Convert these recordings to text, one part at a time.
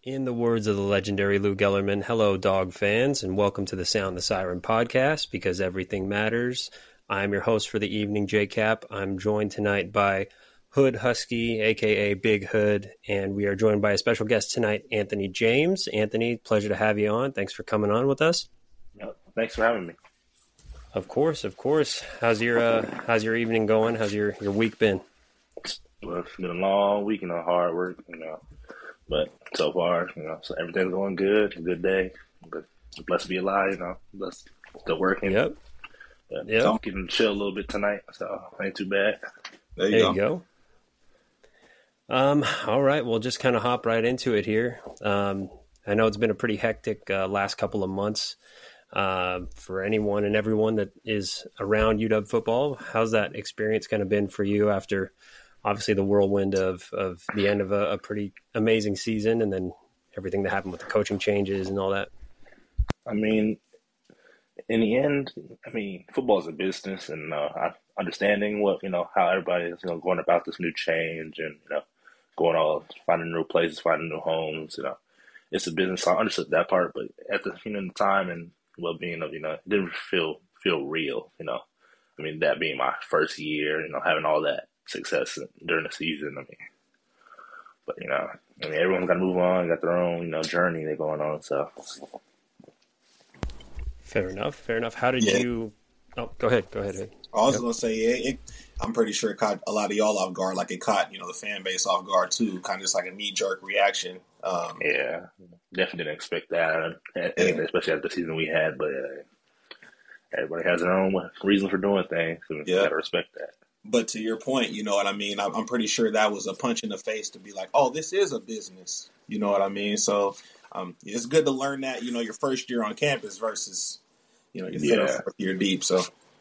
In the words of the legendary Lou Gellerman, hello, dog fans, and welcome to the Sound the Siren podcast, because everything matters. I'm your host for the evening, J-Cap. I'm joined tonight by Hood Husky, a.k.a. Big Hood, and we are joined by a special guest tonight, Anthony James. Anthony, pleasure to have you on. Thanks for coming on with us. Thanks for having me. Of course. How's your evening going? How's your week been? Well, it's been a long week, hard work, but so far, so everything's going good. A good day. But blessed to be alive, blessed still working. Yep. So I'm getting to chill a little bit tonight, so ain't too bad. There you go. All right, we'll just kind of hop right into it here. I know it's been a pretty hectic last couple of months for anyone and everyone that is around UW football. How's that experience kind of been for you after obviously the whirlwind of the end of a pretty amazing season and then everything that happened with the coaching changes and all that? I mean, in the end, football is a business, and understanding what, how everybody is, going about this new change and, going all, finding new places, finding new homes, it's a business. So I understood that part, but at the, the time and well-being of, it didn't feel real, that being my first year, having all that success during the season. But everyone's got to move on, got their own, journey they're going on. So fair enough. How did you? Oh, go ahead. I was gonna say, I'm pretty sure it caught a lot of y'all off guard. Like it caught, the fan base off guard too. Kind of just like a knee-jerk reaction. Yeah, definitely didn't expect that, especially after the season we had. But everybody has their own reason for doing things, and you gotta respect that. But to your point, you know what I mean? I'm pretty sure that was a punch in the face to be like, oh, this is a business. You know what I mean? So it's good to learn that, your first year on campus versus, your third or fourth year deep. So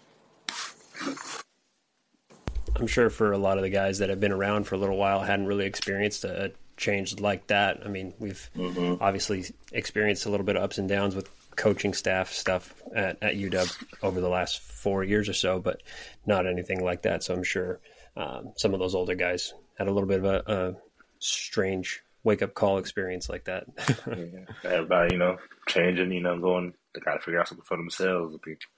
I'm sure for a lot of the guys that have been around for a little while hadn't really experienced a change like that. I mean, we've obviously experienced a little bit of ups and downs with coaching staff stuff at UW over the last 4 years or so, but not anything like that. So I'm sure some of those older guys had a little bit of a strange wake-up call experience like that. Everybody, changing, going to kind of figure out something for themselves.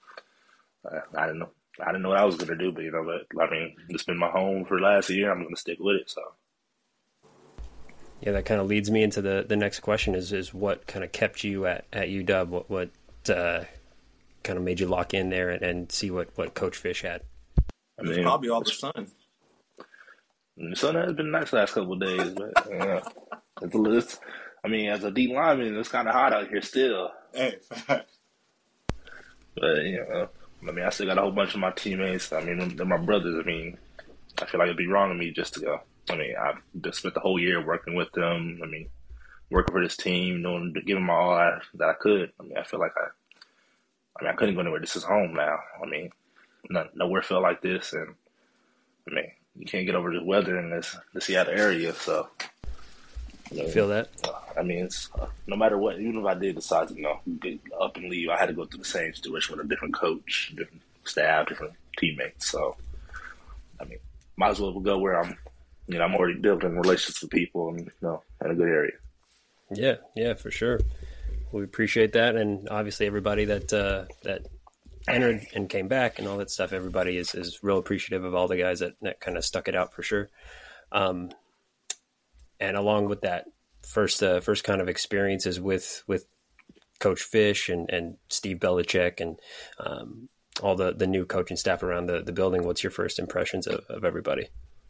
I didn't know what I was going to do, but it's been my home for the last year. I'm going to stick with it. So. Yeah, that kind of leads me into the next question is what kind of kept you at UW? What kind of made you lock in there and see what Coach Fish had? It's probably all the sun. The sun has been nice the last couple of days, but it's as a D lineman, it's kind of hot out here still. Hey, fact. But I still got a whole bunch of my teammates. They're my brothers. I feel like it'd be wrong of me just to go. I've just spent the whole year working with them. Working for this team, giving my all that I could. I feel like I couldn't go anywhere. This is home now. Nowhere felt like this, and you can't get over the weather in the Seattle area. So, you feel that? It's no matter what. Even if I did decide to get up and leave, I had to go through the same situation with a different coach, different staff, different teammates. So, might as well go where I'm. I'm already building relationships with people and, in a good area. Yeah, for sure. We appreciate that. And obviously everybody that entered and came back and all that stuff, everybody is real appreciative of all the guys that kind of stuck it out for sure. And along with that first kind of experiences with Coach Fish and Steve Belichick and all the new coaching staff around the building, what's your first impressions of everybody?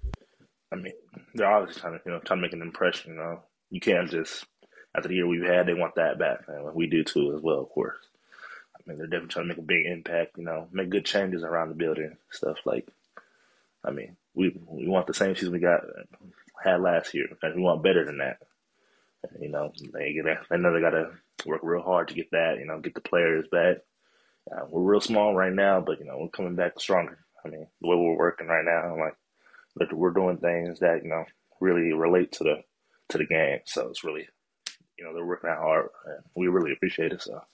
They're obviously trying to make an impression. You can't just, after the year we've had, they want that back. We do too, as well, of course. They're definitely trying to make a big impact. Make good changes around the building, stuff like. We want the same season we had last year, and we want better than that. They know they got to work real hard to get that. Get the players back. We're real small right now, but we're coming back stronger. The way we're working right now, we're doing things that really relate to the game. So it's really, they're working out hard, and we really appreciate it. So,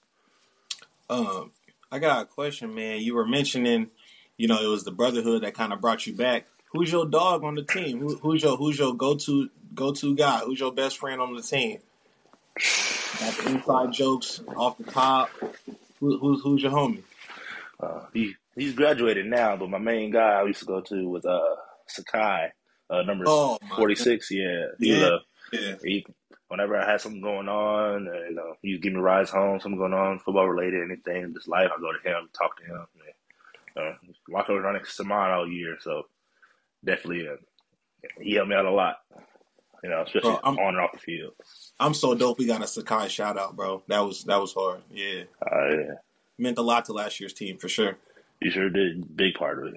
I got a question, man. You were mentioning, it was the brotherhood that kind of brought you back. Who's your dog on the team? Who's your go-to guy? Who's your best friend on the team? Got the inside jokes off the top. Who's your homie? He's graduated now, but my main guy I used to go to was Sakai, number Oh my god. 46. Yeah, he was Yeah. a Yeah. he. Whenever I had something going on, he'd give me rides home, something going on, football related, anything, just life. I go to him, talk to him. Locker was running to mine all year, so definitely he helped me out a lot. Especially Bro, I'm on and off the field. I'm so dope. We got a Sakai shout out, bro. That was hard. Yeah. Yeah, Meant a lot to last year's team for sure. he sure did. Big part of it.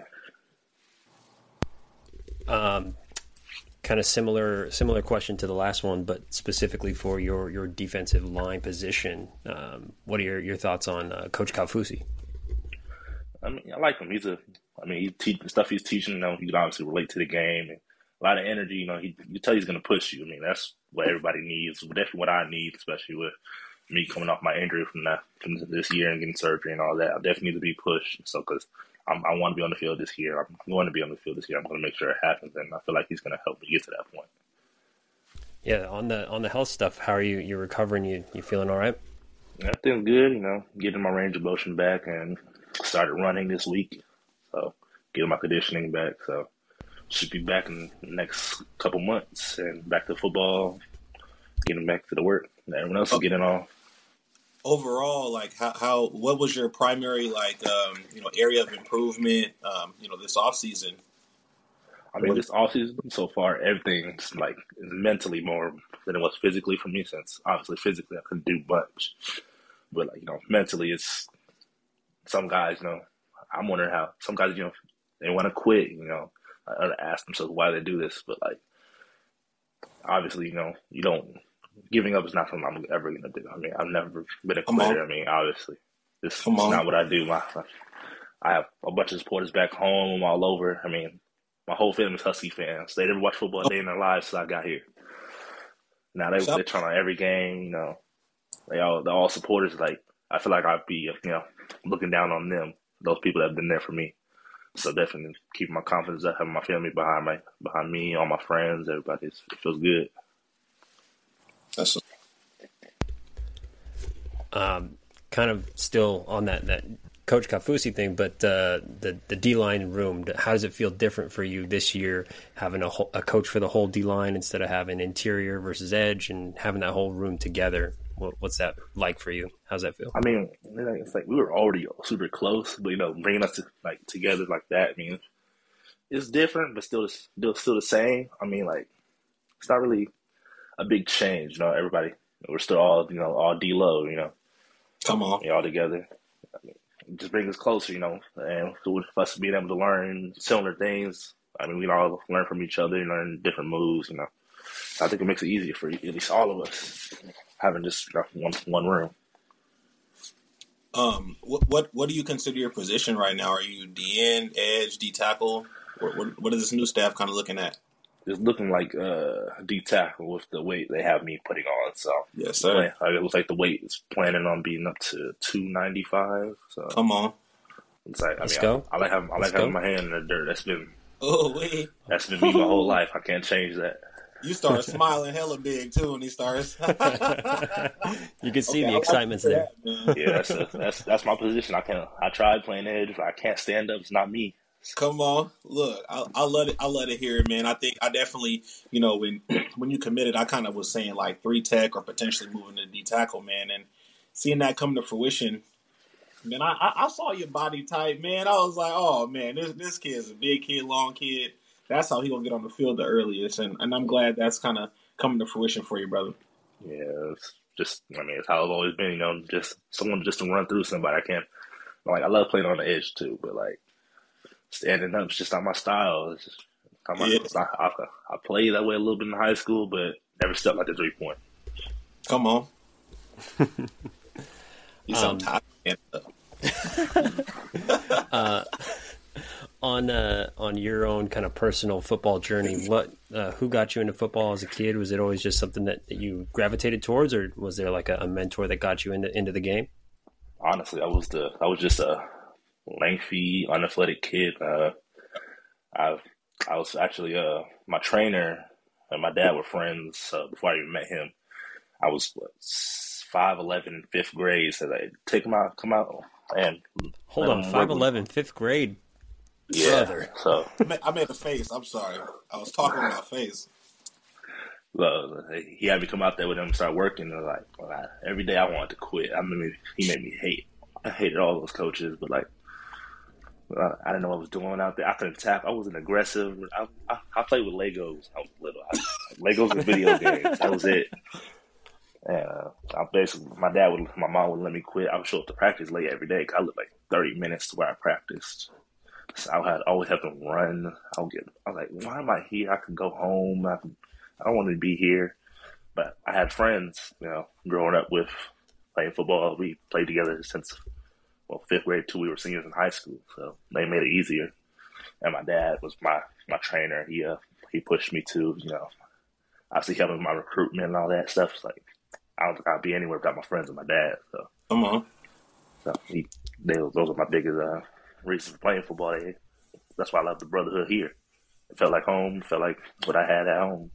Kind of similar question to the last one, but specifically for your defensive line position. What are your thoughts on Coach Kaufusi? I mean, I like him. The stuff he's teaching. He can obviously relate to the game. And a lot of energy. You tell he's going to push you. I mean, that's what everybody needs. Definitely what I need, especially with me coming off my injury from this year and getting surgery and all that. I definitely need to be pushed. So, because I want to be on the field this year. I'm going to be on the field this year. I'm going to make sure it happens, and I feel like he's going to help me get to that point. Yeah, on the health stuff, how are you? You recovering? You feeling all right? Yeah, I think good. Getting my range of motion back and started running this week. So, getting my conditioning back. So, should be back in the next couple months and back to football, getting back to the work. Everyone else is getting off. Overall, like how what was your primary area of improvement this off season? I mean, this offseason so far, everything's is mentally more than it was physically for me. Since obviously physically I couldn't do much, but mentally, it's some guys. I'm wondering how some guys they want to quit. I ask themselves why they do this, but obviously you don't. Giving up is not something I'm ever gonna do. I mean, I've never been a quitter. I mean, obviously, this is not what I do. I have a bunch of supporters back home, all over. I mean, my whole family's Husky fans. They never watched football a day in their lives since I got here. Now they're trying on every game. They're all supporters. I feel like I'd be looking down on them, those people that have been there for me. So definitely keeping my confidence up, having my family behind me, all my friends, everybody. It feels good. That's kind of still on that Coach Kaufusi thing, but the D-line room, how does it feel different for you this year, having a coach for the whole D-line instead of having interior versus edge and having that whole room together? What's that like for you? How's that feel? I mean, it's like we were already super close, but bringing us together like that, I mean, it's different, but still the same. I mean, it's not really a big change, everybody, we're still all, all D-low, come on, all together. I mean, it just brings us closer, and with us being able to learn similar things. I mean, we can all learn from each other and learn different moves, I think it makes it easier for at least all of us having just one room. What do you consider your position right now? Are you D-end, edge, D-tackle? What is this new staff kind of looking at? It's looking like D-tackle with the weight they have me putting on. So yes, sir. It looks like the weight is planning on being up to 295. So come on, it's like Let's go. I like having my hand in the dirt. That's been me my whole life. I can't change that. You start smiling hella big too when he starts. You can see the excitement's there. Yeah, that's my position. I tried playing edge, but I can't stand up. It's not me. Come on, look, I love it. I love to hear it, man. I definitely, when you committed, I kind of was saying 3 tech or potentially moving to D tackle, man, and seeing that come to fruition, man. I saw your body type, man. I was like, oh man, this kid's a big kid, long kid. That's how he gonna get on the field the earliest, and I'm glad that's kind of coming to fruition for you, brother. Yeah, it's just, it's how I've always been, just someone just to run through somebody. I love playing on the edge too, but standing up is just not my style. It's just I played that way a little bit in high school, but never stepped like the 3-point. Come on. You sound tired. On your own kind of personal football journey, who got you into football as a kid? Was it always just something that you gravitated towards, or was there a mentor that got you into the game? Honestly, I was just a lengthy, unathletic kid. I was actually my trainer and my dad were friends before I even met him. I was what, 5'11" in fifth grade. So they take him out, come out, and hold on, 5'11", fifth grade. Yeah. Brother. So I made a face. I'm sorry. I was talking with my face. he had me come out there with him and start working. And like every day I wanted to quit. I mean, he made me hate. I hated all those coaches, but like I didn't know what I was doing out there. I couldn't tap. I wasn't aggressive. I played with Legos. I was little. Legos and video games. That was it. And my mom wouldn't let me quit. I would show up to practice late every day because I lived like 30 minutes to where I practiced. So I always have to run. I was like, why am I here? I could go home. I don't want to be here. But I had friends, growing up with playing football. We played together since, fifth grade till we were seniors in high school. So they made it easier. And my dad was my trainer. He pushed me to, obviously helping my recruitment and all that stuff. It's like, I don't think I'd be anywhere without my friends and my dad. So Come on. So those are my biggest reasons for playing football. That's why I love the brotherhood here. It felt like home. It felt like what I had at home.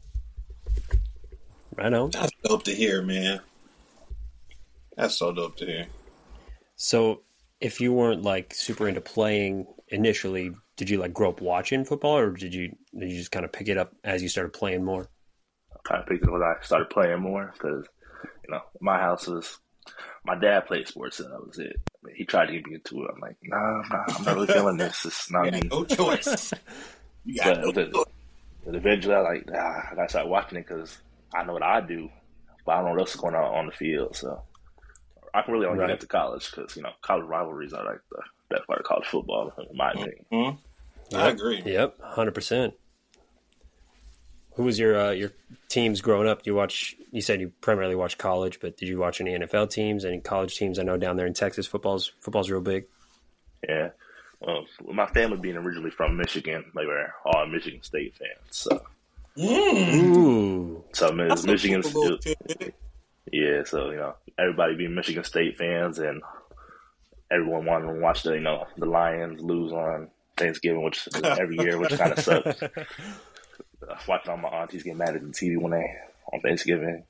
Right on. That's dope to hear, man. That's so dope to hear. So, if you weren't like super into playing initially, did you like grow up watching football, or did you just kind of pick it up as you started playing more? I kind of picked it up when I started playing more because, my house was. My dad played sports, and that was it. I mean, he tried to get me into it. I'm like, nah, I'm not really feeling this. It's not me. No choice. You got no choice. But eventually, I gotta start watching it because I know what I do, but I don't know what else is going on the field. So I can really only get into college because college rivalries are like the best part of college football, in my opinion. Mm-hmm. I agree. Yep, 100%. Who was your teams growing up? You said you primarily watched college, but did you watch any NFL teams, any college teams? I know down there in Texas, football's real big. Yeah. My family being originally from Michigan, they were all Michigan State fans. So, Ooh. So Michigan. Yeah. So everybody being Michigan State fans, and everyone wanted to watch the Lions lose on Thanksgiving, which every year, which kind of sucks. Watching all my aunties get mad at the TV on Thanksgiving.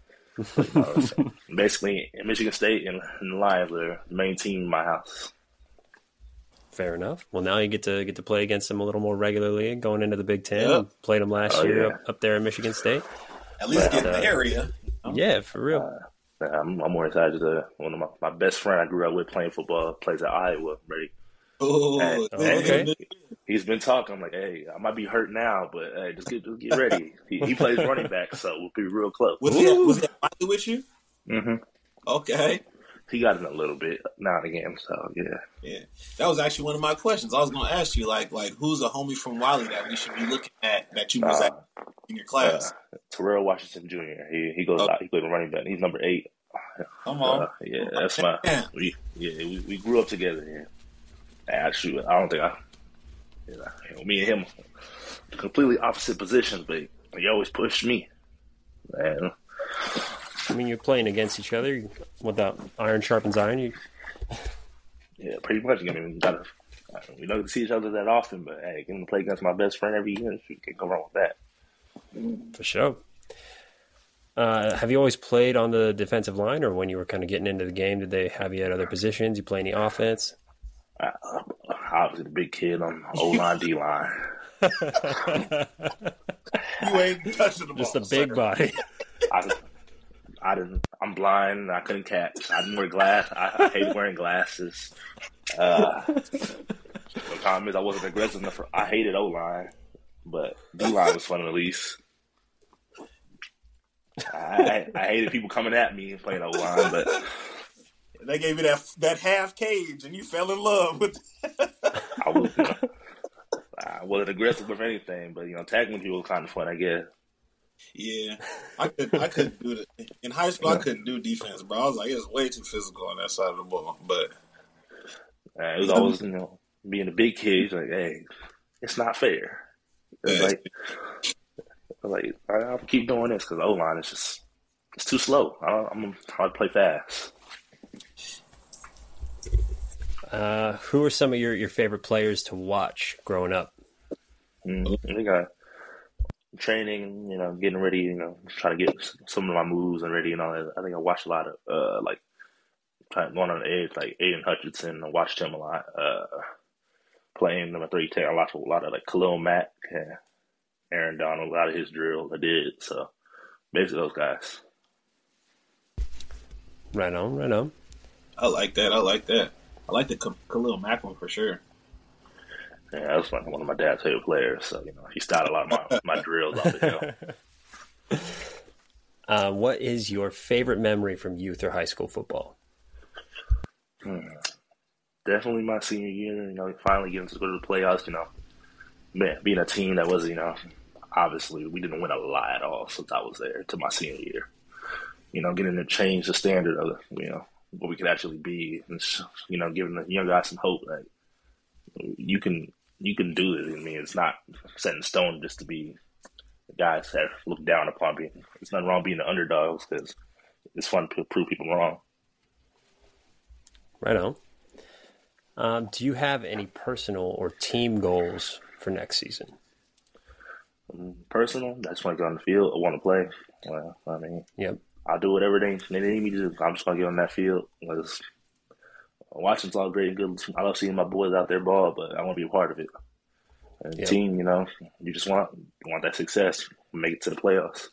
So basically, Michigan State and the Lions are the main team in my house. Fair enough. Well, now you get to play against them a little more regularly, going into the Big Ten. Yep. Played them last year up there in Michigan State. At least get in the area. Yeah, for real. I'm more excited. One of my best friend I grew up with playing football plays at Iowa. Ready? Oh, okay. He's been talking. I'm like, hey, I might be hurt now, but hey, just get ready. He plays running back, so we'll be real close. Was he with you? Mm-hmm. Okay. He got in a little bit now and again, so yeah. Yeah, that was actually one of my questions. I was going to ask you, like who's a homie from Wiley that we should be looking at that you was at in your class? Terrell Washington Jr. He goes out. He played running back. He's number 8. Come on. Yeah, that's my. We grew up together. Yeah. Actually, I don't think me and him, completely opposite positions, but he always pushed me. Man. I mean, you're playing against each other without iron sharpens iron. Yeah, pretty much. I mean, we don't see each other that often, but hey, getting to play against my best friend every year, you can't go wrong with that. For sure. Have you always played on the defensive line, or when you were kind of getting into the game, did they have you at other positions? You play any offense? I was a big kid on O-line, D-line. You ain't touching the ball. Just a big body. I'm blind. I couldn't catch. I didn't wear glasses. I hated wearing glasses. The problem is I wasn't aggressive enough. I hated O-line, but D-line was fun at least. I hated people coming at me and playing O-line, but they gave you that half cage, and you fell in love with it. I wasn't aggressive with anything, but tackling people was kind of fun, I guess. Yeah, I couldn't do it in high school. I couldn't do defense, bro. I was like, it's way too physical on that side of the ball. But it was always, being a big kid. Like, hey, it's not fair. It's like I'll keep doing this because O-line is it's too slow. I'm hard to play fast. Who are some of your favorite players to watch growing up? I think training, getting ready, trying to get some of my moves and ready and all that. I think I watched a lot of like going on the edge, like Aiden Hutchinson. I watched him a lot. Playing number 310. I watched a lot of like Khalil Mack, Aaron Donald, a lot of his drills I did. So basically those guys. Right on, right on. I like that. I like the Khalil Mack one for sure. Yeah, that was one of my dad's favorite players. So, he started a lot of my drills off of him. What is your favorite memory from youth or high school football? Definitely my senior year, finally getting to go to the playoffs, man, being a team that was, obviously we didn't win a lot at all since I was there to my senior year. Getting to change the standard of, what we could actually be and, giving the young guys some hope that you can do this. I mean, it's not set in stone just to be the guys that look down upon being. It's nothing wrong being the underdogs because it's fun to prove people wrong. Right on. Do you have any personal or team goals for next season? Personal, I just want to get on the field. I want to play. Well, I mean, yep. I'll do whatever they need me to do. I'm just going to get on that field. Washington's all great and good. I love seeing my boys out there ball, but I want to be a part of it. And the team, you just want that success, make it to the playoffs.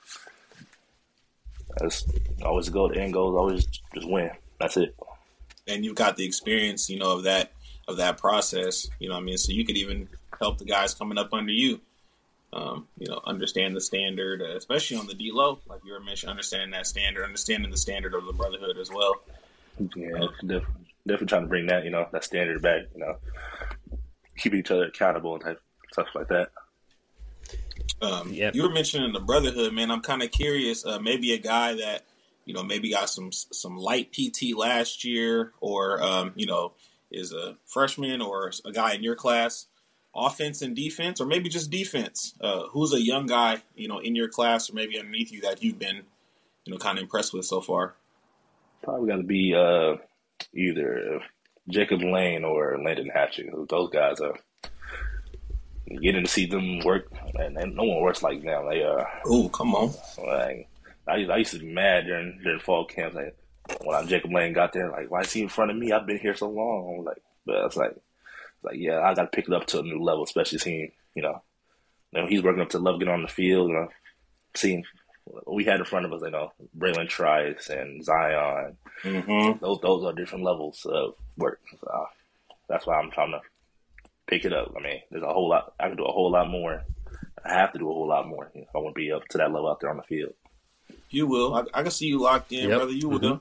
That's always the goal. The end goal is always just win. That's it. And you've got the experience, of that process. So you could even help the guys coming up under you. Understand the standard, especially on the D-low, like you were mentioning, understanding that standard, understanding the standard of the brotherhood as well. Yeah, definitely trying to bring that, that standard back, keep each other accountable and stuff like that. You were mentioning the brotherhood, man. I'm kind of curious, maybe a guy that, maybe got some light PT last year or, is a freshman or a guy in your class, offense and defense, or maybe just defense. Who's a young guy, in your class or maybe underneath you that you've been, kind of impressed with so far? Probably got to be either Jacob Lane or Landon Hatchett. Those guys are getting to see them work, and no one works like them. Oh, come on! Like, I used to be mad during fall camps. Like, when Jacob Lane got there, like, why is he in front of me? I've been here so long. But it's like, yeah, I got to pick it up to a new level, especially seeing, he's working up to love getting on the field, seeing what we had in front of us, Braylon Trice and Zion. Mm-hmm. Those are different levels of work. So that's why I'm trying to pick it up. I mean, there's a whole lot. I can do a whole lot more. I have to do a whole lot more. I want to be up to that level out there on the field. You will. I can see you locked in, brother. You will do.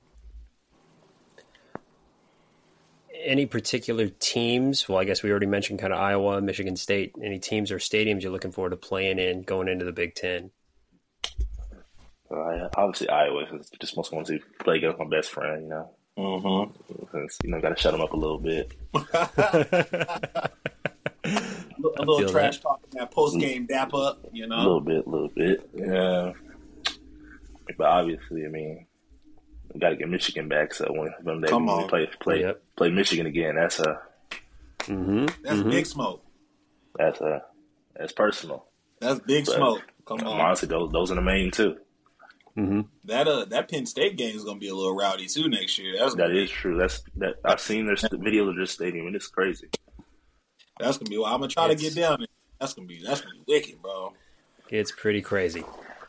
Any particular teams? Well, I guess we already mentioned kind of Iowa, Michigan State. Any teams or stadiums you're looking forward to playing in going into the Big Ten? Obviously, Iowa. Just most want to play against my best friend, Mm-hmm. Got to shut him up a little bit. A little trash talking that post game dap up, A little bit. Yeah. But obviously, I mean, we got to get Michigan back. So when we play Michigan again, that's big smoke. That's personal. That's big smoke. Come on. Honestly, those are the main two. Mm-hmm. That Penn State game is going to be a little rowdy too next year. That is true. I've seen their videos of this stadium, and it's crazy. That's gonna be. Well, I'm gonna try to get down there. That's gonna be wicked, bro. It's pretty crazy.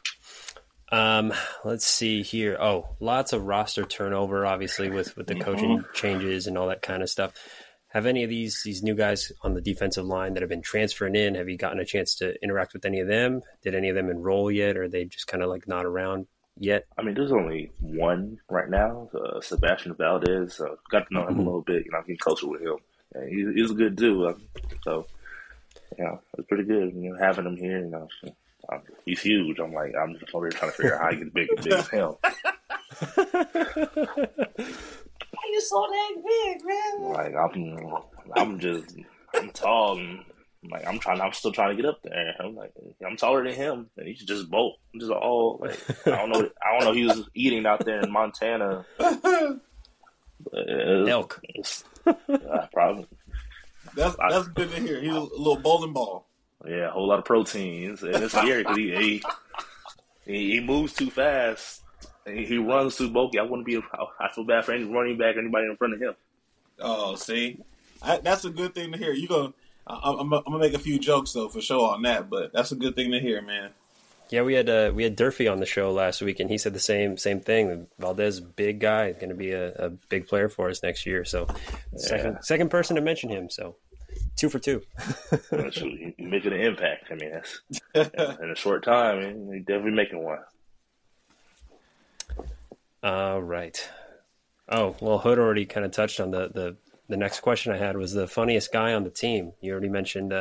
Let's see here. Oh, lots of roster turnover, obviously, with the coaching changes and all that kind of stuff. Have any of these new guys on the defensive line that have been transferring in, have you gotten a chance to interact with any of them? Did any of them enroll yet, or are they just kind of like not around yet? I mean, there's only one right now, Sebastian Valdez. Got to know him a little bit. I can coach with him. And he's a good dude. So, it's pretty good. Having him here, he's huge. I'm just over here trying to figure out how he gets big as him. Why you so dang big, man? I'm tall and I'm still trying to get up there. I'm taller than him, and he's just bolt. I'm just all I don't know. He was eating out there in Montana. Elk. Probably. That's good to hear. He's a little bowling ball. Yeah, a whole lot of proteins, and it's scary because he moves too fast. And he runs too bulky. I feel bad for any running back or anybody in front of him. Oh, see, that's a good thing to hear. I'm gonna make a few jokes though for sure on that, but that's a good thing to hear, man. Yeah, we had Durfee on the show last week, and he said the same thing. Valdez, big guy, going to be a big player for us next year. So, second person to mention him. So, 2 for 2. He's making an impact. I mean, that's in a short time, and he's definitely making one. All right. Oh well, Hood already kind of touched on the next question I had was the funniest guy on the team. You already mentioned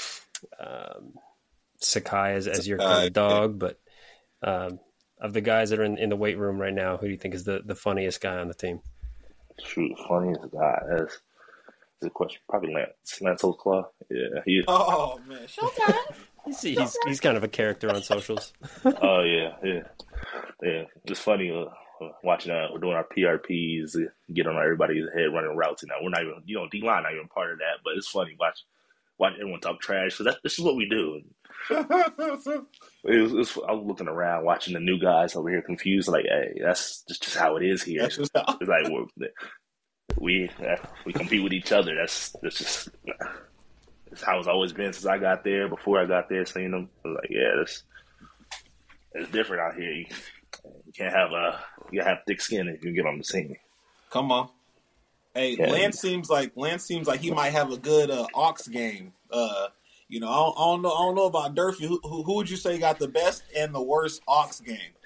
Sakai as your kind of dog, but of the guys that are in the weight room right now, who do you think is the funniest guy on the team? Shoot, funniest guy. That's a question. Probably Lance Holtzclaw. Yeah. Oh man, showtime. He's kind of a character on socials. Oh yeah. It's funny watching. We're doing our PRPs, get on everybody's head running routes. We're not even, D-line not even part of that, but it's funny watch everyone talk trash. So this is what we do. I was looking around, watching the new guys over here confused, like, hey, that's just how it is here. It's like we compete with each other. That's how it's always been since I got there. Before I got there, seeing them, I was like, yeah, it's different out here. You can't have thick skin if you get on the scene. Come on. Hey, yeah. Lance seems like he might have a good aux game. I don't know about Durfee. Who would you say got the best and the worst aux game?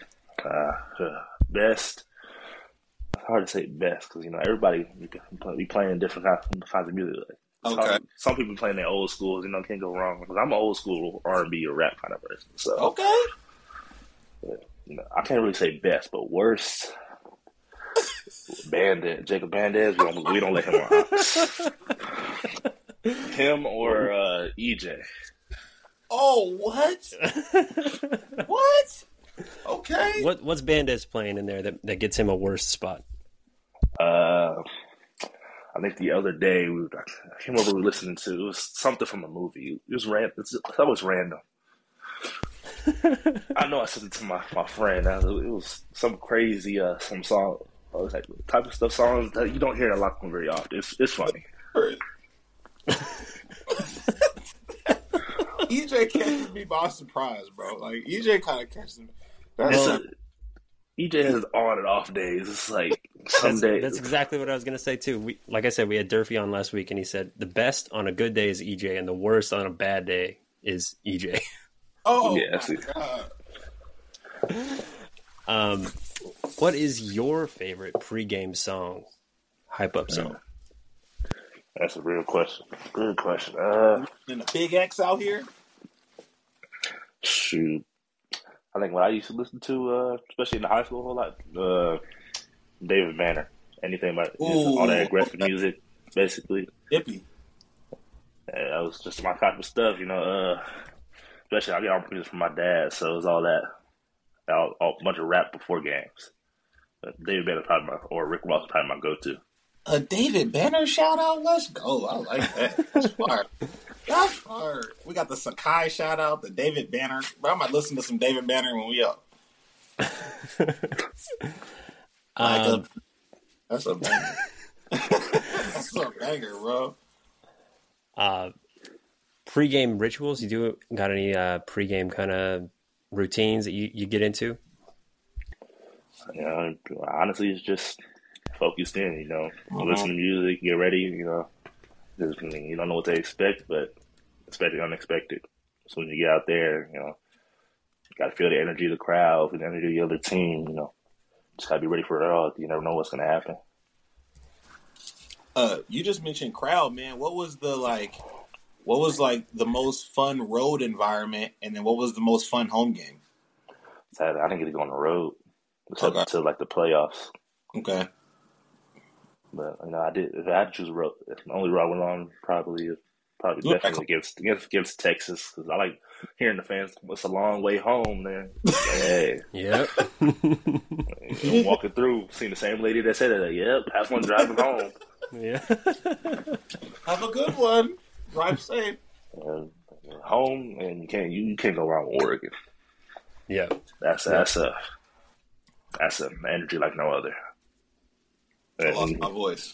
Best. It's hard to say best because everybody be playing different kinds of music. Okay. Some people playing their old schools. Can't go wrong. Because I'm an old school R&B or rap kind of person. So okay. I can't really say best, but worst. Jacob Bandez, we don't let him on. Him or EJ. Oh, what? What? Okay. What's Bandez playing in there that gets him a worse spot? I think the other day I can't remember what we were listening to. It was something from a movie. It was random. That was random. I know I sent it to my friend. It was some crazy some song. It was like the type of stuff songs that you don't hear a lot from very often. It's funny. EJ catches me by surprise, bro. Like EJ kind of catches me. EJ has on and off days. It's like some days. That's exactly what I was going to say too. Like I said, we had Durfee on last week, and he said the best on a good day is EJ, and the worst on a bad day is EJ. Oh, yeah, my God. What is your favorite pregame song, hype up song? That's a real question. Good question. And the Big X out here? Shoot. I think what I used to listen to, especially in the high school a whole lot, David Banner. Anything about all that aggressive music, basically. Hippie. Yeah, that was just my type of stuff, especially I get all music from my dad, so it was all that. A bunch of rap before games. David Banner or Rick Ross probably my go-to. A David Banner shout out? Let's go. I like that. That's fire. That's fire. We got the Sakai shout out, the David Banner. Bro, I might listen to some David Banner when we up. That's a banger. That's a banger, bro. Pre-game rituals? You got any pre-game kind of routines that you get into? Honestly, it's just focused in, listen to music, get ready, you don't know what to expect, but expect the unexpected. So when you get out there, you got to feel the energy of the crowd, the energy of the other team, just got to be ready for it all. You never know what's going to happen. You just mentioned crowd, man. What was the most fun road environment, and then what was the most fun home game? I didn't get to go on the road until the playoffs. Okay. But I did. If I had to choose a road, the only road I went on probably definitely against Texas, because I like hearing the fans. It's a long way home, man. Hey, yep. Walking through, seeing the same lady that said it. Yep, have fun driving home. Yeah. Have a good one. Drive safe. home, and you can't go wrong with Oregon. Yeah, That's a energy like no other. I lost my voice.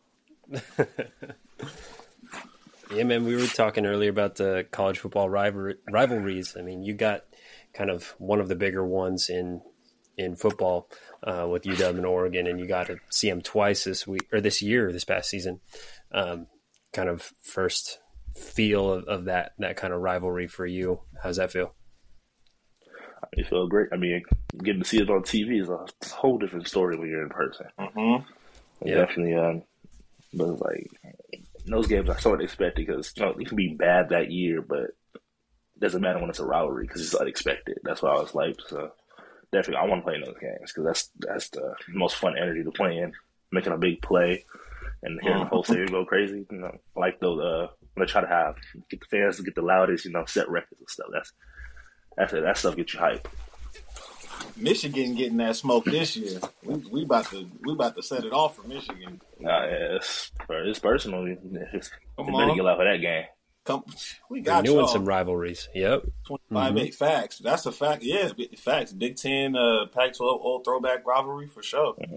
Yeah, man, we were talking earlier about the college football rivalries. I mean, you got kind of one of the bigger ones in football with UW and Oregon, and you got to see them twice this past season. Kind of first feel of that kind of rivalry for you. How's that feel? It felt great. I mean, getting to see it on TV is a whole different story when you're in person. Mm-hmm. Yeah. Definitely. But it's like those games are so unexpected because it can be bad that year, but it doesn't matter when it's a rivalry because it's unexpected. That's why I was like, so definitely I want to play in those games because that's the most fun energy to play in, making a big play and hearing the whole stadium go crazy. Like those when they try to get the fans to get the loudest, set records and stuff. That stuff gets you hype. Michigan getting that smoke this year. We about to set it off for Michigan. It's personal. It's better get out of that game. We got you. Doing some rivalries. Yep. 25-8 facts. That's a fact. Yeah, facts. Big Ten, Pac-12, old throwback rivalry for sure. Mm-hmm.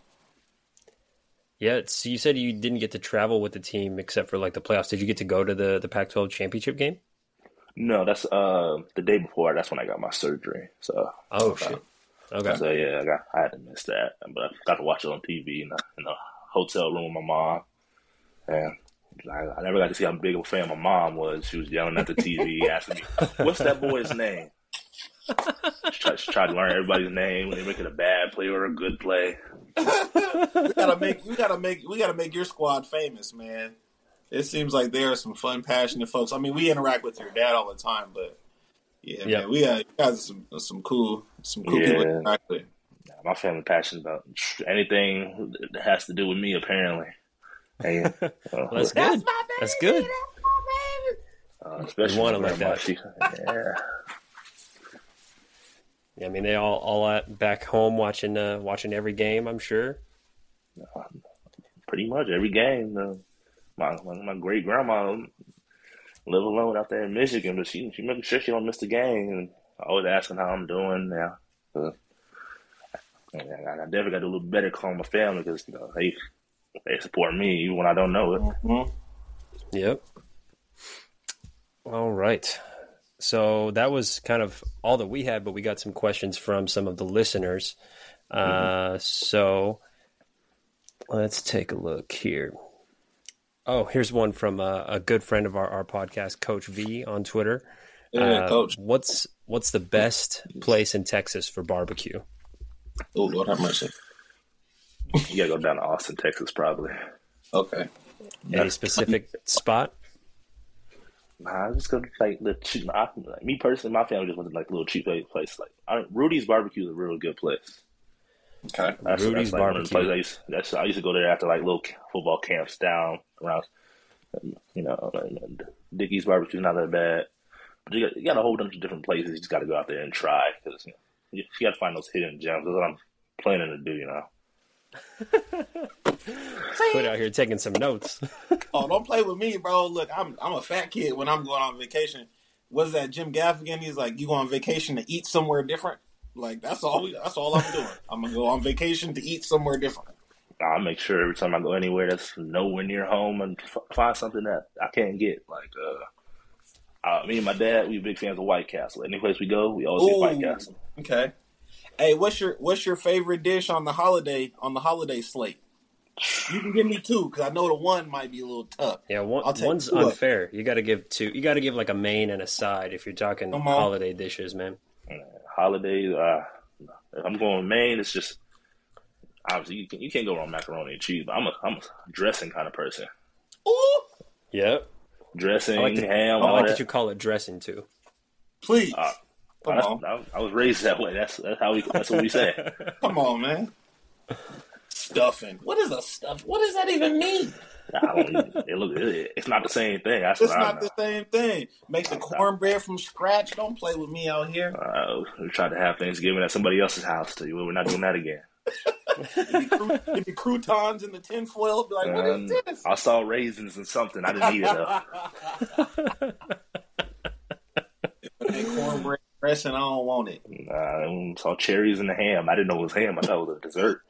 Yeah. So you said you didn't get to travel with the team except for like the playoffs. Did you get to go to the Pac-12 championship game? No, that's the day before. That's when I got my surgery. So. Oh shit. Okay. So yeah, I had to miss that, but I got to watch it on TV in the hotel room with my mom, and I never got to see how big of a fan my mom was. She was yelling at the TV, asking me, "What's that boy's name?" She tried to learn everybody's name when they're making a bad play or a good play. We gotta make your squad famous, man. It seems like there are some fun, passionate folks. I mean, we interact with your dad all the time, but. Yeah, man, we got some cool people to interact with. My family passionate about anything that has to do with me, apparently. Hey, well, that's good. That's good. Especially want it like that. Yeah. Yeah, I mean, they all at back home watching every game. I'm sure. Pretty much every game. My great grandma live alone out there in Michigan, but she making sure she don't miss the game, and always asking how I'm doing now. I definitely got to do a little better calling my family because they support me even when I don't know it. Mm-hmm. Yep. All right. So that was kind of all that we had, but we got some questions from some of the listeners. So let's take a look here. Oh, here's one from a good friend of our podcast, Coach V on Twitter. Yeah, Coach. What's the best place in Texas for barbecue? Oh, Lord have mercy. You gotta go down to Austin, Texas, probably. Okay. Any specific spot? Nah, I just go to like the cheap. Me personally, my family just went to like a little cheap place. Like Rudy's Barbecue is a real good place. Okay. Rudy's Barbecue. I used to go there after like little football camps down around. Dickie's Barbecue is not that bad, but you got a whole bunch of different places. You just got to go out there and try because you got to find those hidden gems. That's what I'm planning to do. Put out here taking some notes. Oh, don't play with me, bro. Look, I'm a fat kid when I'm going on vacation. What's that, Jim Gaffigan? He's like, you go on vacation to eat somewhere different. Like that's all I'm doing. I'm gonna go on vacation to eat somewhere different. I'll make sure every time I go anywhere that's nowhere near home and find something that I can't get. Like me and my dad, we big fans of White Castle. Any place we go, we always get White Castle. Okay. Hey, what's your favorite dish on the holiday slate? You can give me two because I know the one might be a little tough. Yeah, one's unfair. You got to give two. You got to give like a main and a side if you're talking holiday dishes, man. Holidays, if I'm going main, it's just obviously you can't go wrong with macaroni and cheese. But I'm a dressing kind of person. Ooh. Yep. Dressing, I ham. like that you call it dressing too. Please. I was raised that way. That's what we say. Come on, man. Stuffing. What is a stuff? What does that even mean? It's not the same thing. It's not the same thing. Make the cornbread from scratch. Don't play with me out here. We tried to have Thanksgiving at somebody else's house too. We're not doing that again. Give me croutons in the tinfoil. Be like, what is this? I saw raisins and something. I didn't eat it though. Dressing, I don't want it. I saw cherries in the ham. I didn't know it was ham. I thought it was a dessert.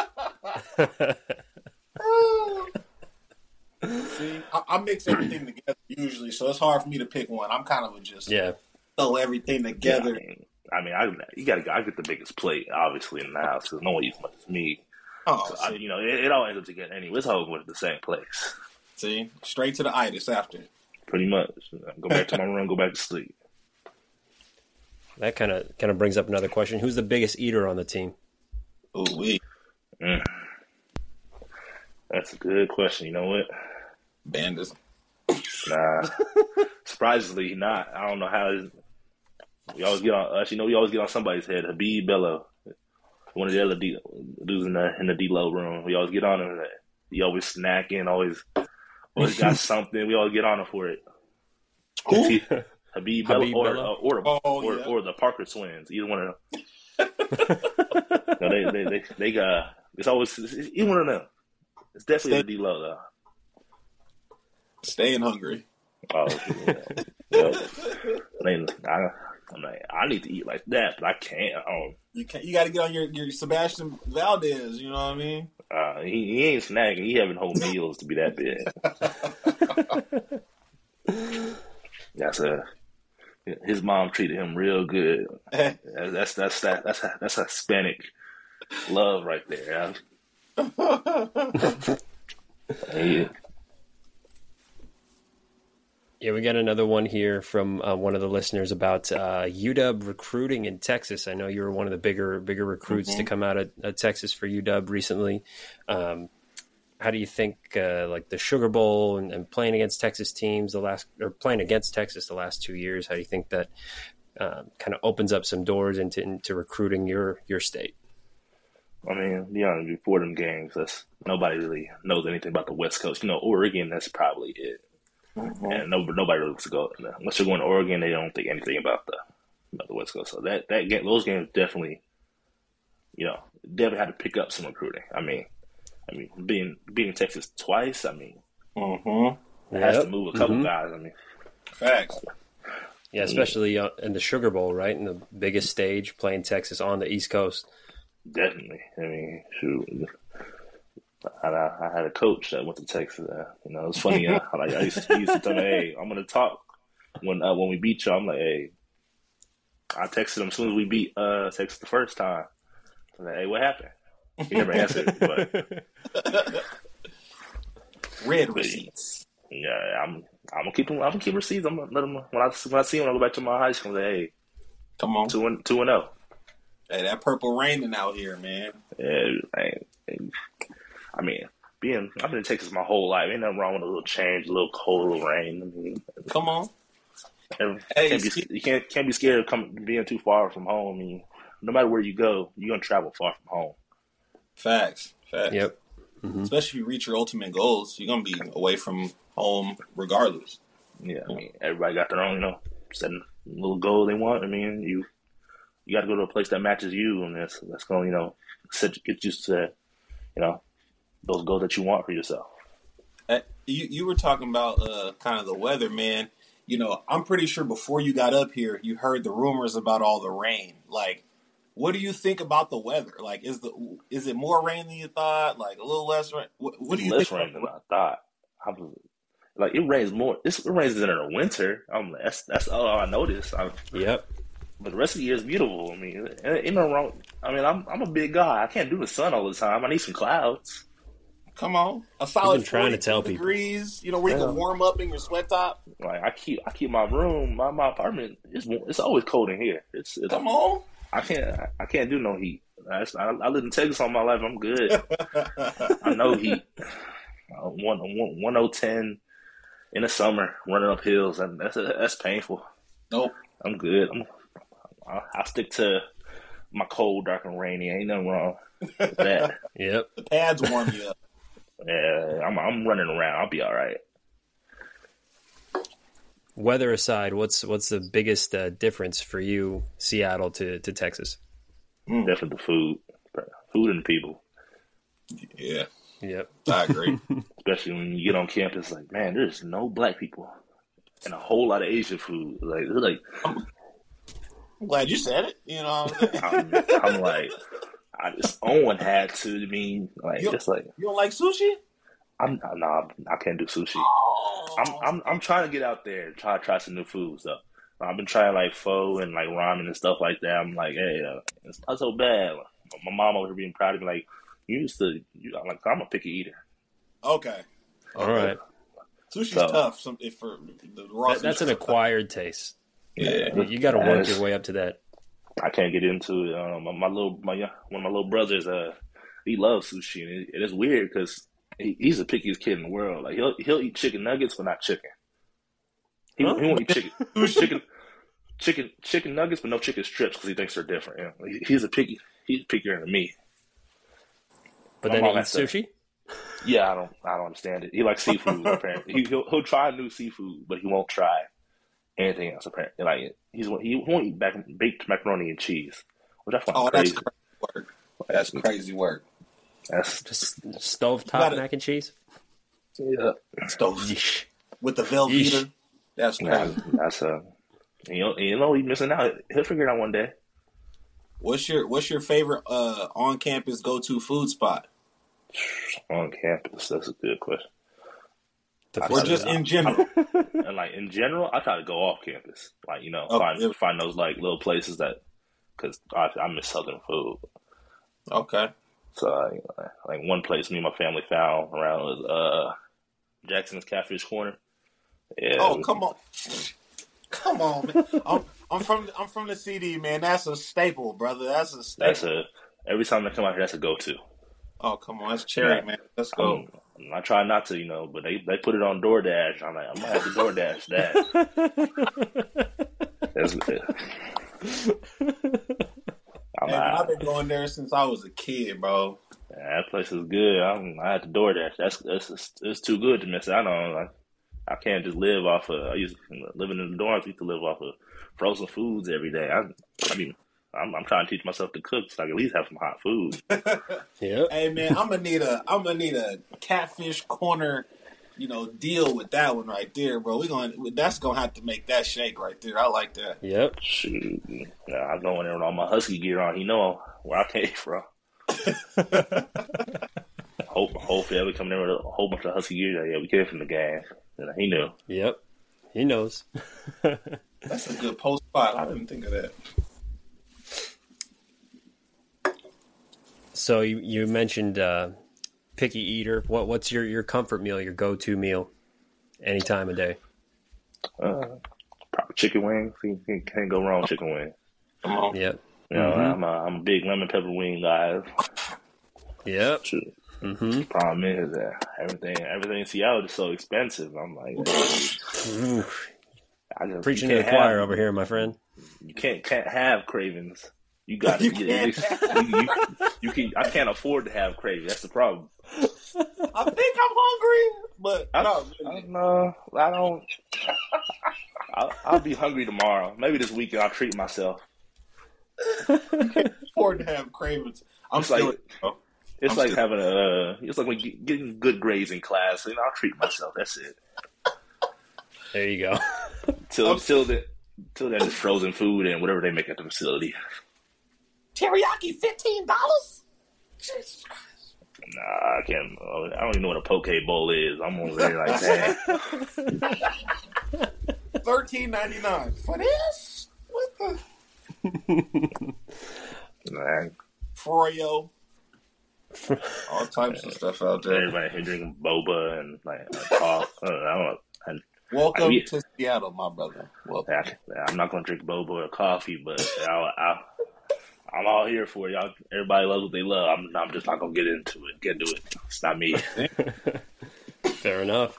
See, I mix everything together usually, so it's hard for me to pick one. I'm kind of just throw everything together. I get the biggest plate, obviously, in the house because no one eats as much as me. Oh, so it all ends up together anyway. It's all going to the same place. See, straight to the itis after. Pretty much. Go back to my room, go back to sleep. That kind of brings up another question. Who's the biggest eater on the team? Ooh-wee. That's a good question. You know what? Bandits. Nah. Surprisingly, not. I don't know how. We always get on us. We always get on somebody's head. Habib Bello, one of the other dudes in the D-Lo room. We always get on him. He always snacking, always got something. We always get on him for it. Who? Habib Bello or the Parker twins. Either one of them. No, they got. It's always either one of them. It's definitely the D-Lo though. Staying hungry. Oh, yeah. I'm like, I need to eat like that, but I can't. You got to get on your Sebastian Valdez. You know what I mean? He ain't snacking. He having whole meals to be that big. His mom treated him real good. That's Hispanic love right there. Yeah, we got another one here from one of the listeners about UW recruiting in Texas. I know you were one of the bigger recruits to come out of Texas for UW recently. How do you think like the Sugar Bowl and playing against Texas teams playing against Texas the last 2 years? How do you think that kind of opens up some doors into recruiting your state? I mean, be honest, before them games, nobody really knows anything about the West Coast. Oregon, that's probably it. Mm-hmm. And nobody really wants to go unless you're going to Oregon. They don't think anything about the West Coast. So those games definitely, definitely had to pick up some recruiting. I mean, being in Texas twice. I mean, it has to move a couple guys. I mean, facts. Yeah, especially in the Sugar Bowl, right? In the biggest stage, playing Texas on the East Coast. Definitely. I mean, shoot. I had a coach that went to Texas. It's funny. I used to tell him, "Hey, I'm gonna talk when we beat you." I'm like, "Hey," I texted him as soon as we beat Texas the first time. I'm like, "Hey, what happened?" He never answered. But red receipts. Yeah, I'm gonna keep them. I'm gonna keep receipts. I'm gonna let them when I see them. I go back to my high school. I'm like, "Hey, come on, 2-0." Hey, that purple raining out here, man. Yeah, I mean, I've been in Texas my whole life. Ain't nothing wrong with a little change, a little cold, a little rain. I mean, come on. You can't be scared of being too far from home. I mean, no matter where you go, you're gonna travel far from home. Facts. Yep. Mm-hmm. Especially if you reach your ultimate goals, you're gonna be away from home regardless. Yeah, I mean, everybody got their own, setting little goal they want. I mean, you got to go to a place that matches you, and that's going to get used to those goals that you want for yourself. You were talking about kind of the weather, man. I'm pretty sure before you got up here, you heard the rumors about all the rain. Like, what do you think about the weather? Like, is it more rain than you thought? Like a little less rain? What do you think? Less rain than I thought. Like it rains more. It rains in the winter. That's all I noticed. Yep. But the rest of the year is beautiful. I mean, ain't nothing wrong. I mean, I'm a big guy. I can't do the sun all the time. I need some clouds. Come on, a solid trying to tell degrees. Where you can warm up in your sweat top. Like I keep my room, my apartment. It's always cold in here. It's come on. I can't do no heat. I live in Texas all my life. I'm good. I know heat. 1010 in the summer, running up hills, and that's painful. Nope. I'm good. I stick to my cold, dark, and rainy. Ain't nothing wrong with that. Yep. The pads warm you up. Yeah, I'm running around. I'll be all right. Weather aside, what's the biggest difference for you, Seattle to Texas? Definitely the food and the people. Yeah. Yep. I agree. Especially when you get on campus, like, man, there's no black people and a whole lot of Asian food. Like, I'm glad you said it. You know what I'm saying? I'm like, Owen had to. I mean, like, You, just like you don't like sushi? I can't do sushi. Oh, I'm trying to get out there and try some new foods though. I've been trying like pho and like ramen and stuff like that. I'm like, hey, it's not so bad. My mom over here being proud of me, like, I'm like, I'm a picky eater. okay. All right. Sushi's So, tough. If for the raw That's an sushi. acquired taste. Yeah. You got to work your way up to that. I can't get into it. One of my little brothers, he loves sushi, and it is weird because he's the pickiest kid in the world. Like he'll eat chicken nuggets, but not chicken. He won't eat chicken nuggets, but no chicken strips because he thinks they're different. You know? He's pickier than me. But My then he mom eats has to- sushi? Yeah, I don't understand it. He likes seafood. Apparently, he'll try new seafood, but he won't try anything else. Apparently, like he won't eat baked macaroni and cheese, which I find That's crazy. crazy work. That's crazy work. That's Just stovetop mac and cheese? yeah. Stove Yeesh. with the Velveeta. That's Yeah, crazy. that's he's missing out. He'll figure it out one day. What's your favorite on campus go to food spot? On campus, that's a good question. Or just in general? And like in general, I try to go off campus, like find those like little places that, because I miss Southern food. Okay. So like one place me and my family found around was Jackson's Catfish Corner. Yeah. Oh, come on, man. I'm from the CD, man. That's a staple, brother. That's a staple. Every time they come out here, that's a go-to. Oh, come on, that's cherry, man. Let's go. I try not to, but they put it on DoorDash. I'm like, I'm gonna have to DoorDash that. That's good. I've been going there since I was a kid, bro. That place is good. I had to DoorDash. It's too good to miss out on. Like, I can't just live off of. Living in the dorms. I used to live off of frozen foods every day. I'm trying to teach myself to cook so I can at least have some hot food. Yep. Hey, man, I'm gonna need a Catfish Corner, deal with that one right there, bro. That's gonna have to make that shake right there. I like that. Yep. Shoot, I go in there with all my Husky gear on. He know where I came from. Hopefully, I'll be coming in with a whole bunch of Husky gear. Yeah, we came from the gang. He knew. Yep. He knows. That's a good post spot. I didn't think of that. So you mentioned picky eater. What's your comfort meal, your go-to meal any time of day? Probably chicken wings. You can't go wrong with chicken wings. Yep. I'm a big lemon pepper wing guy. Yep. The problem is that everything in Seattle is so expensive. I'm like, preaching to the choir over here, my friend. You can't have cravings. You got to. You can. I can't afford to have cravings. That's the problem. I think I'm hungry, but I don't. I'll be hungry tomorrow. Maybe this weekend I'll treat myself. Afford to have cravings. It's like when getting good grades in class. I'll treat myself. That's it. There you go. Till then, it's frozen food and whatever they make at the facility. Teriyaki, $15. Jesus Christ. Nah, I can't. I don't even know what a poke bowl is. I'm over there like that. $13.99 for this? What the? Froyo. All types of stuff out there. Everybody here drinking boba and like coffee. I don't know. Welcome to Seattle, my brother. Welcome. I'm not gonna drink boba or coffee, but I'm all here for y'all. Everybody loves what they love. I'm just not gonna get into it. Get into it. It's not me. Fair enough.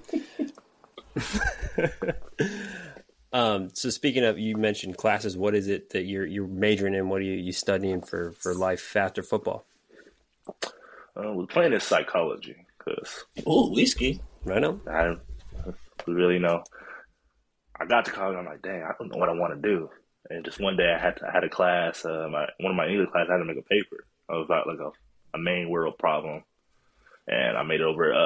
So speaking of, you mentioned classes. What is it that you're majoring in? What are you studying for life after football? We're playing in psychology because whiskey. Right on. I really know. I got to college. I'm like, dang, I don't know what I want to do. And just one day, I had a class. One of my English classes, I had to make a paper about like a main world problem, and I made it over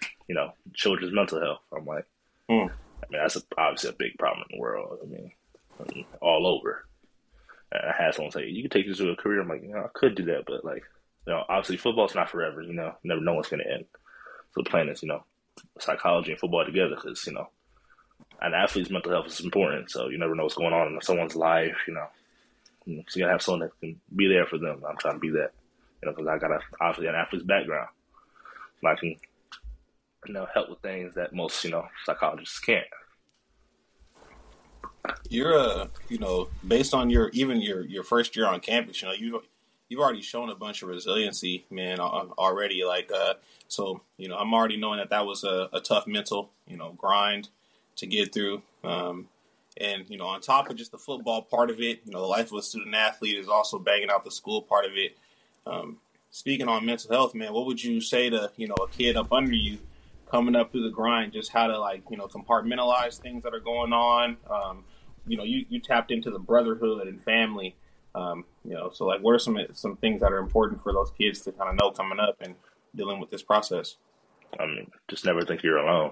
children's mental health. I'm like, I mean, that's obviously a big problem in the world. I mean, all over. And I had someone say, "You can take this to a career." I'm like, I could do that, but like, obviously football's not forever. You never know what's going to end. So the plan is, psychology and football together because an athlete's mental health is important. So you never know what's going on in someone's life. So you gotta have someone that can be there for them. I'm trying to be that. Because I got obviously an athlete's background, so I can help with things that most psychologists can't. You're based on your first year on campus, you've already shown a bunch of resiliency, man, already. Like, so I'm already knowing that was a tough mental grind to get through. And on top of just the football part of it, the life of a student athlete is also banging out the school part of it. Speaking on mental health, man, what would you say to a kid up under you coming up through the grind, just how to compartmentalize things that are going on? You tapped into the brotherhood and family. So like, what are some things that are important for those kids to kind of know coming up and dealing with this process? Just never think you're alone.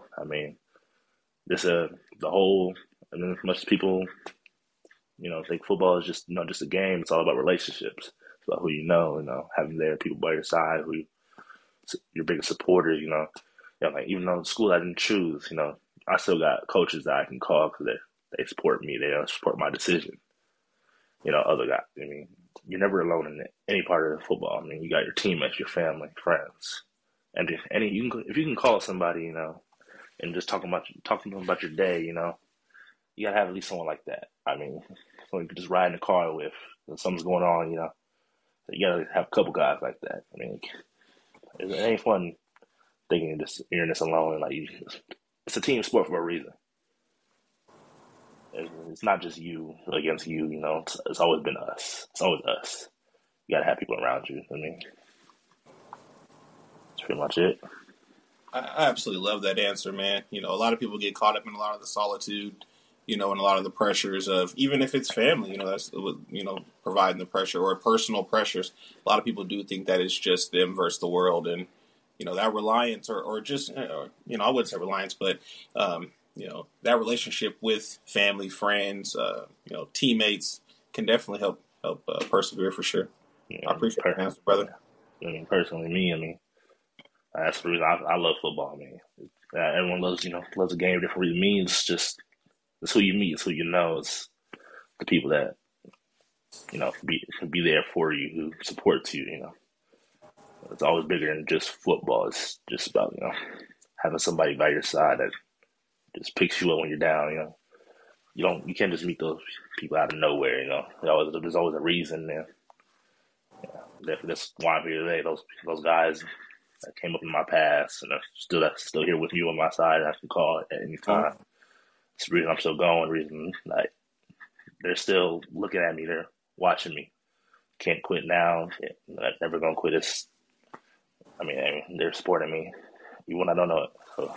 As much as people, think football is just a game. It's all about relationships. It's about who having there people by your side, your biggest supporters. Like, even though the school I didn't choose, I still got coaches that I can call because they support me. They support my decision. Other guys. You're never alone in any part of football. You got your teammates, your family, friends, and if you can call somebody, and just talking to them about your day, you gotta have at least someone like that. Someone you can just ride in the car with. When something's going on, you gotta have a couple guys like that. It ain't fun thinking you're in this alone. Like, it's a team sport for a reason. It's not just you against you. It's always been us. It's always us. You gotta have people around you. That's pretty much it. I absolutely love that answer, man. A lot of people get caught up in a lot of the solitude, and a lot of the pressures of, even if it's family, that's, providing the pressure or personal pressures. A lot of people do think that it's just them versus the world. And, that reliance or just, I wouldn't say reliance, but, that relationship with family, friends, teammates can definitely help persevere for sure. Yeah, I appreciate that answer, brother. Personally, that's the reason I love football. Everyone loves a game for different reasons. It's who you meet, it's who you know, it's the people that be there for you, who supports you. It's always bigger than just football. It's just about having somebody by your side that just picks you up when you're down. You can't just meet those people out of nowhere. There's always a reason there. That's why I'm here today. Those guys that came up in my past and are still here with you on my side. I can call at any time. It's the reason I'm still going. The reason they're still looking at me. They're watching me. Can't quit now. Never gonna quit. They're supporting me even when I don't know it. So.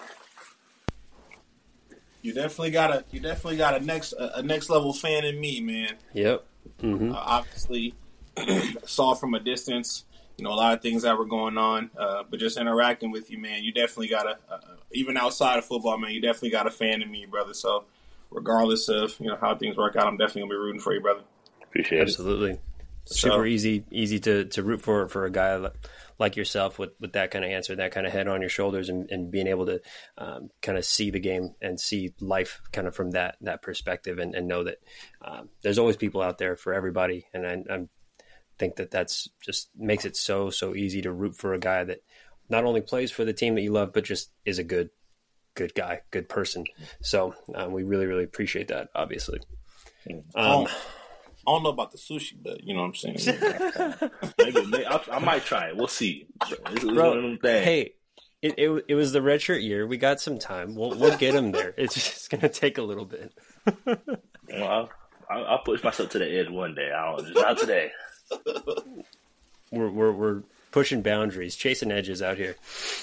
You definitely got a next level fan in me, man. Yep. Mm-hmm. Obviously, saw from a distance, a lot of things that were going on, but just interacting with you, man, you definitely got even outside of football, man, you definitely got a fan in me, brother. So regardless of, how things work out, I'm definitely gonna be rooting for you, brother. Appreciate it. Absolutely. Super easy to root for a guy like yourself with that kind of answer, that kind of head on your shoulders, and being able to kind of see the game and see life kind of from that perspective, and know that there's always people out there for everybody. And I think that's just makes it so easy to root for a guy that not only plays for the team that you love, but just is a good guy, good person. So we really, really appreciate that, obviously. I don't know about the sushi, but you know what I'm saying. Maybe I might try it. We'll see. Bro, hey, it was the red shirt year. We got some time. We'll get him there. It's just gonna take a little bit. Well, I'll push myself to the edge one day. Not today. We're pushing boundaries, chasing edges out here.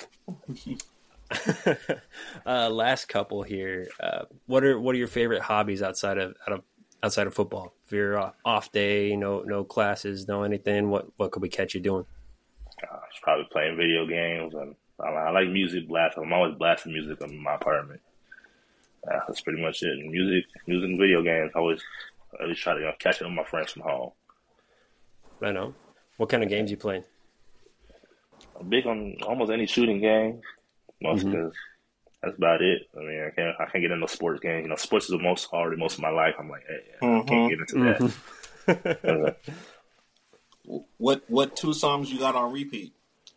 Last couple here. What are your favorite hobbies outside of football? If you're off day, no classes, no anything, what could we catch you doing? It's probably playing video games, and I like music blasting. I'm always blasting music in my apartment. That's pretty much it. Music and video games. Always at least try to catch up with my friends from home. I know. What kind of games you playing? I'm big on almost any shooting game, mostly because that's about it. I mean, I can't get into sports games. Sports is already most of my life. I'm like, hey, I can't get into that. What 2 songs you got on repeat?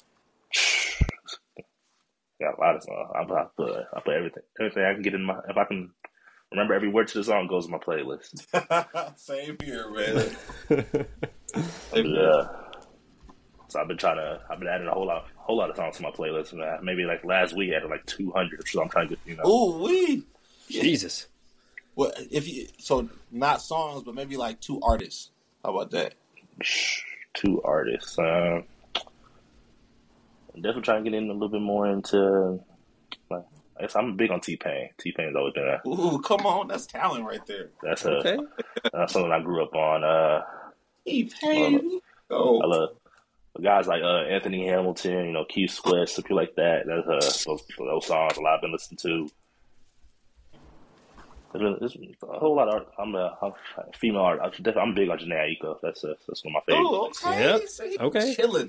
Got a lot of songs. I put everything I can get in my. If I can remember every word to the song, goes in my playlist. Same here, man. So I've been adding a whole lot of songs to my playlist. Maybe like last week I added like 200. So I'm trying to get Ooh wee, Jesus. Well, so not songs, but maybe like 2 artists. How about that? 2 artists. I'm definitely trying to get in a little bit more into. I guess I'm big on T-Pain. T-Pain's always been Ooh, come on, that's talent right there. That's something I grew up on. T-Pain. I love guys like Anthony Hamilton, Keith Sweat, stuff like that. That's those songs a lot I've been listening to. There's a whole lot of I'm a female artist. I'm big on Janae Aiko. That's one of my favorites. Oh, okay. Yep. So Okay. Chilling.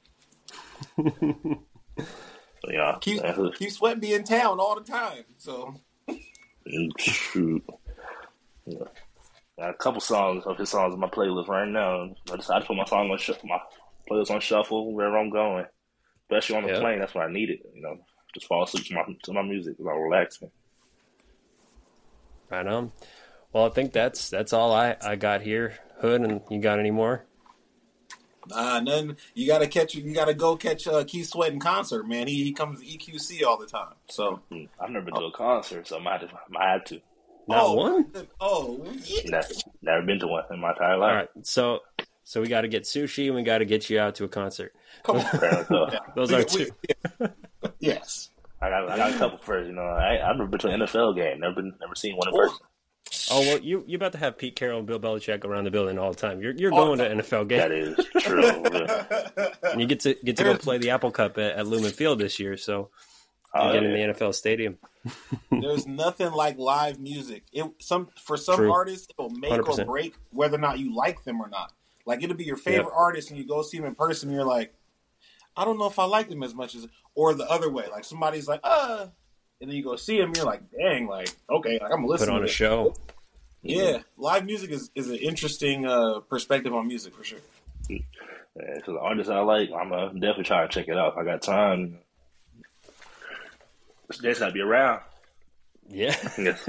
So, Keith Sweat be in town all the time. So shoot. Got a couple of his songs in my playlist right now. I decided to put my playlist on shuffle wherever I'm going, especially on the plane. That's what I need it. Just fall asleep to my music. It's all relaxing. Right on. Well, I think that's all I got here. Hood, and you got any more? None. You gotta go catch Keith Sweat in concert, man. He comes to EQC all the time. So I've never been to a concert, so I might have to. Not one? Oh, yeah. Never been to one in my entire life. All right. So we got to get sushi and we got to get you out to a concert. Come on. Those are 2. Yes. I got a couple first. I've never been to an NFL game. Never seen one in person. Oh well, you about to have Pete Carroll and Bill Belichick around the building all the time. You're going to NFL games. That is true. And you get to go play the Apple Cup at Lumen Field this year. So you get in the NFL stadium. There's nothing like live music. For some True. artists, it will make 100%. or break whether or not you like them or not. Like it'll be your favorite artist, and you go see them in person, and you're like, I don't know if I like them as much as, or the other way. Like somebody's like, and then you go see them, and you're like, dang, like okay, like I'm gonna listen. Put on to a show. Yeah, live music is an interesting perspective on music for sure. Yeah, so the artists I like, I'm definitely try to check it out if I got time. Just gotta be around. Yeah. Yes.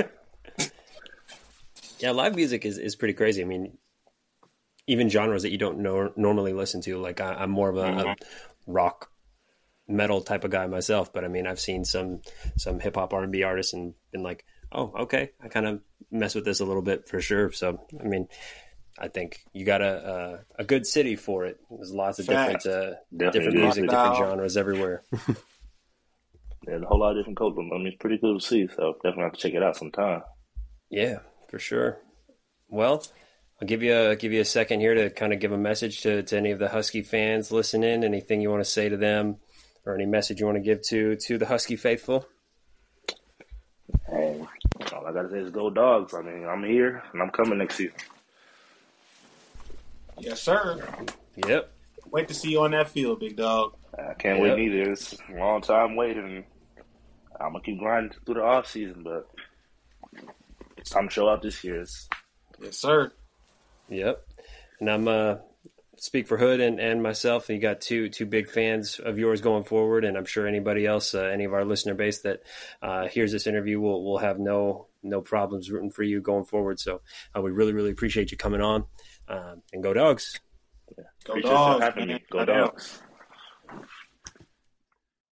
Yeah, live music is pretty crazy. I mean, even genres that you don't normally listen to. Like I'm more of a rock metal type of guy myself, but I mean, I've seen some hip hop R&B artists and been like, oh, okay, I kind of mess with this a little bit for sure. So, I mean, I think you got a good city for it. There's lots of different music, different genres everywhere. There's a whole lot of different cultures. I mean, it's pretty cool to see. So definitely have to check it out sometime. Yeah, for sure. Well, I'll give you a second here to kind of give a message to any of the Husky fans listening. Anything you want to say to them, or any message you want to give to the Husky faithful? Hey, all I gotta say is go Dogs. I mean, I'm here and I'm coming next season. Yes, sir. Yep. Wait to see you on that field, big dog. I can't wait either. It's a long time waiting. I'm gonna keep grinding through the off season, but it's time to show out this year. Yes, sir. Yep. And I'm speak for Hood and myself. You got two big fans of yours going forward, and I'm sure anybody else, any of our listener base that hears this interview will have no problems rooting for you going forward. So we really, really appreciate you coming on. And go Dogs. Go Dogs, man. Go Dogs.